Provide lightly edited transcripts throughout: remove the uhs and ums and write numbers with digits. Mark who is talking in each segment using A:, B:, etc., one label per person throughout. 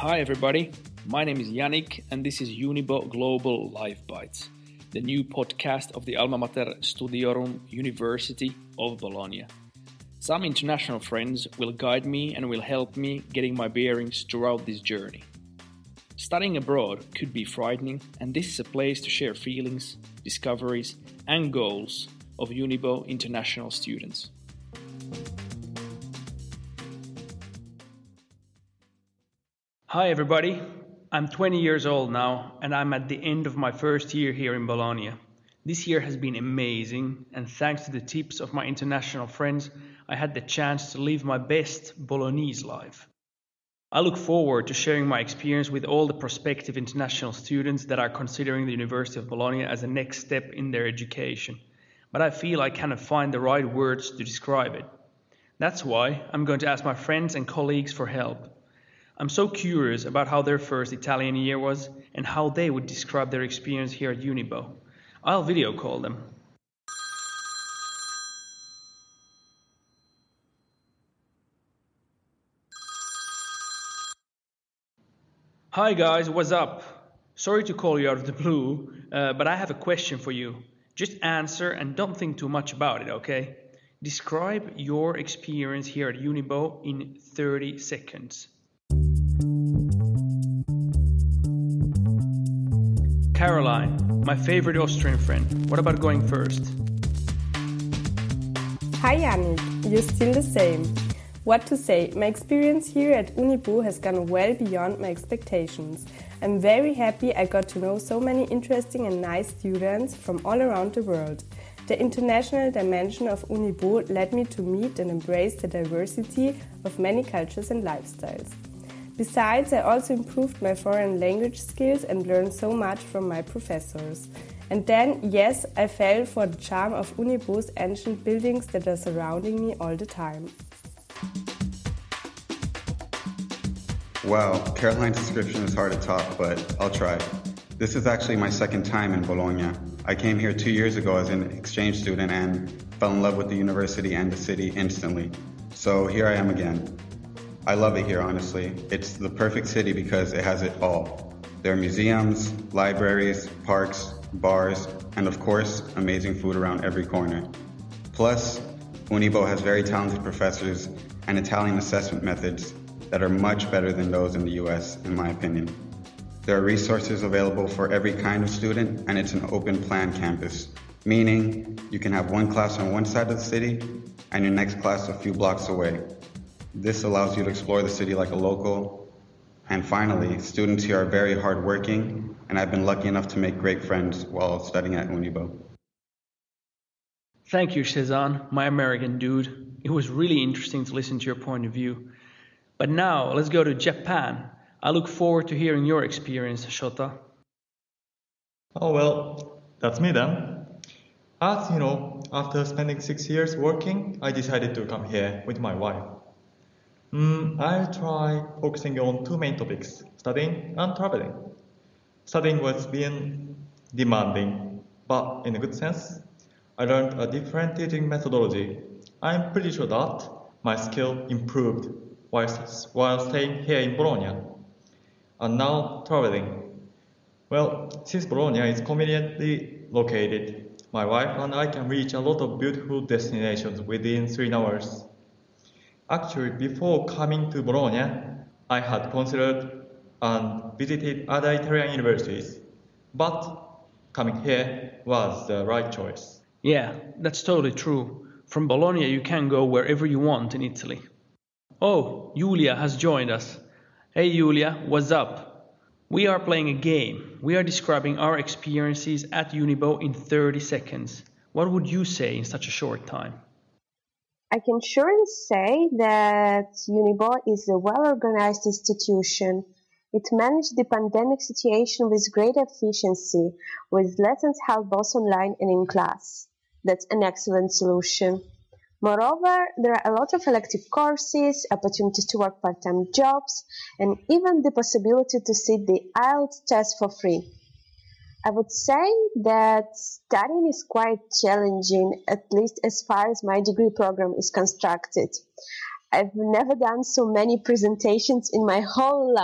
A: Hi everybody, my name is Yannick and this is Unibo Global Live Bites, the new podcast of the alma mater Studiorum University of Bologna. Some international friends will guide me and will help me getting my bearings throughout this journey. Studying abroad could be frightening, and this is a place to share feelings, discoveries and goals of Unibo international students. Hi everybody, I'm 20 years old now and I'm at the end of my first year here in Bologna. This year has been amazing, and thanks to the tips of my international friends, I had the chance to live my best Bolognese life. I look forward to sharing my experience with all the prospective international students that are considering the University of Bologna as a next step in their education, but I feel I cannot find the right words to describe it. That's why I'm going to ask my friends and colleagues for help. I'm so curious about how their first Italian year was and how they would describe their experience here at Unibo. I'll video call them. Hi guys, what's up? Sorry to call you out of the blue, but I have a question for you. Just answer and don't think too much about it, okay? Describe your experience here at Unibo in 30 seconds. Caroline, my favorite Austrian friend. What about going first?
B: Hi Yannick, you're still the same. What to say, my experience here at Unibo has gone well beyond my expectations. I'm very happy I got to know so many interesting and nice students from all around the world. The international dimension of Unibo led me to meet and embrace the diversity of many cultures and lifestyles. Besides, I also improved my foreign language skills and learned so much from my professors. And then, yes, I fell for the charm of Unibo's ancient buildings that are surrounding me all the time.
C: Wow, Caroline's description is hard to top, but I'll try. This is actually my second time in Bologna. I came here 2 years ago as an exchange student and fell in love with the university and the city instantly. So here I am again. I love it here, honestly. It's the perfect city because it has it all. There are museums, libraries, parks, bars, and of course, amazing food around every corner. Plus, Unibo has very talented professors and Italian assessment methods that are much better than those in the US, in my opinion. There are resources available for every kind of student, and it's an open plan campus, meaning you can have one class on one side of the city and your next class a few blocks away. This allows you to explore the city like a local. And finally, students here are very hardworking, and I've been lucky enough to make great friends while studying at Unibo.
A: Thank you, Cezanne, my American dude. It was really interesting to listen to your point of view. But now, let's go to Japan. I look forward to hearing your experience, Shota.
D: Oh well, that's me then. As you know, after spending 6 years working, I decided to come here with my wife. I'll try focusing on two main topics, studying and traveling. Studying was being demanding, but in a good sense. I learned a different teaching methodology. I'm pretty sure that my skill improved while staying here in Bologna. And now traveling. Well, since Bologna is conveniently located, my wife and I can reach a lot of beautiful destinations within 3 hours. Actually, before coming to Bologna, I had considered and visited other Italian universities, but coming here was the right choice.
A: Yeah, that's totally true. From Bologna you can go wherever you want in Italy. Oh, Julia has joined us. Hey Julia, what's up? We are playing a game. We are describing our experiences at Unibo in 30 seconds. What would you say in such a short time?
E: I can surely say that Unibo is a well-organized institution. It managed the pandemic situation with great efficiency, with lessons held both online and in class. That's an excellent solution. Moreover, there are a lot of elective courses, opportunities to work part-time jobs, and even the possibility to sit the IELTS test for free. I would say that studying is quite challenging, at least as far as my degree program is constructed. I've never done so many presentations in my whole life.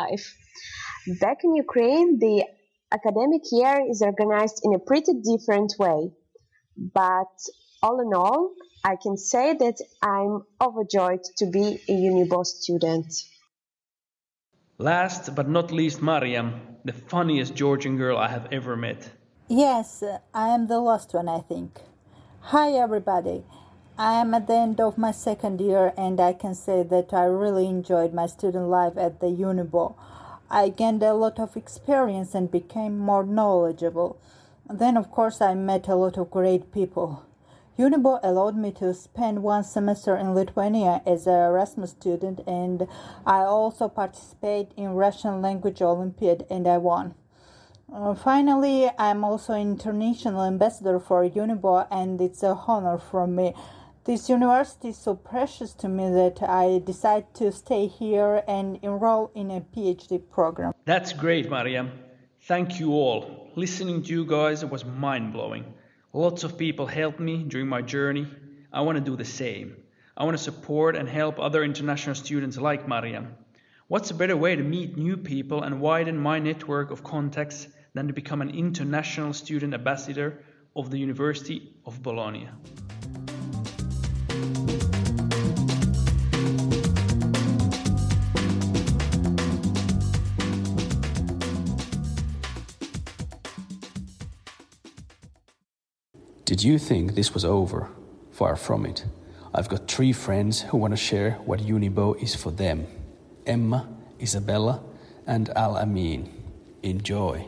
E: Back in Ukraine, the academic year is organized in a pretty different way. But all in all, I can say that I'm overjoyed to be a Unibo student.
A: Last but not least, Mariam, the funniest Georgian girl I have ever met.
F: Yes, I am the last one, I think. Hi, everybody. I am at the end of my second year, and I can say that I really enjoyed my student life at the Unibo. I gained a lot of experience and became more knowledgeable. Then, of course, I met a lot of great people. Unibo allowed me to spend one semester in Lithuania as an Erasmus student, and I also participated in Russian language Olympiad, and I won. Finally, I'm also an international ambassador for Unibo, and it's a honor for me. This university is so precious to me that I decided to stay here and enroll in a PhD program.
A: That's great, Mariam. Thank you all. Listening to you guys was mind-blowing. Lots of people helped me during my journey. I want to do the same. I want to support and help other international students like Mariam. What's a better way to meet new people and widen my network of contacts than to become an international student ambassador of the University of Bologna?
G: Did you think this was over? Far from it. I've got 3 friends who want to share what Unibo is for them. Emma, Isabella, and Al-Amin. Enjoy.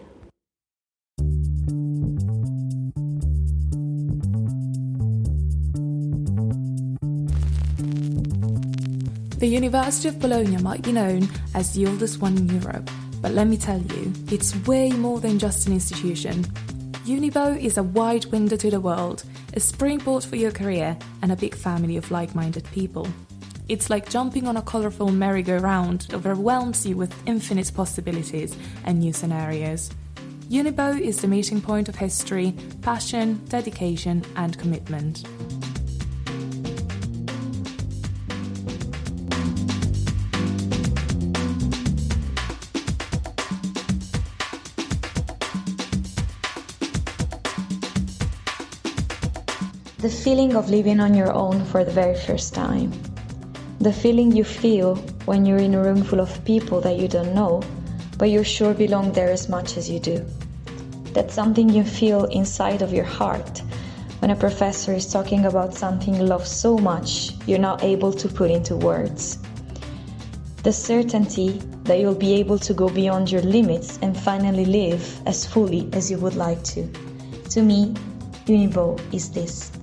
H: The University of Bologna might be known as the oldest one in Europe, but let me tell you, it's way more than just an institution. Unibo is a wide window to the world, a springboard for your career, and a big family of like-minded people. It's like jumping on a colourful merry-go-round that overwhelms you with infinite possibilities and new scenarios. Unibo is the meeting point of history, passion, dedication, and commitment.
I: The feeling of living on your own for the very first time. The feeling you feel when you're in a room full of people that you don't know, but you're sure belong there as much as you do. That's something you feel inside of your heart when a professor is talking about something you love so much you're not able to put into words. The certainty that you'll be able to go beyond your limits and finally live as fully as you would like to. To me, Unibo is this.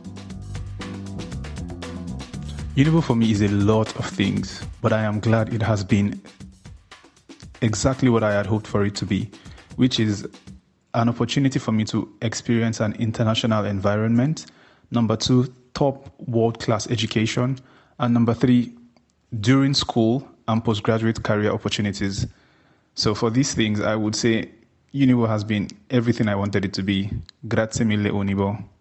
J: Unibo for me is a lot of things, but I am glad it has been exactly what I had hoped for it to be, which is an opportunity for me to experience an international environment. Number 2, top world-class education. And number 3, during school and postgraduate career opportunities. So for these things, I would say Unibo has been everything I wanted it to be. Grazie mille, Unibo.